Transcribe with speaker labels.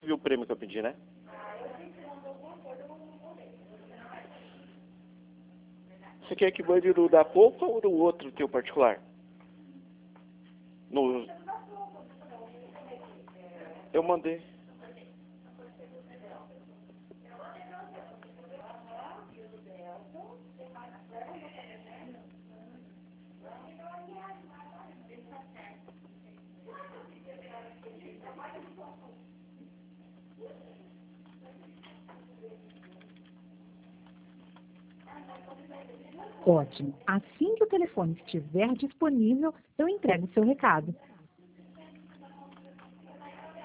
Speaker 1: viu o prêmio que eu pedi, né? Você quer que mande no da Poupa ou no outro teu particular? No... Eu mandei.
Speaker 2: Ótimo. Assim que o telefone estiver disponível, eu entrego o seu recado.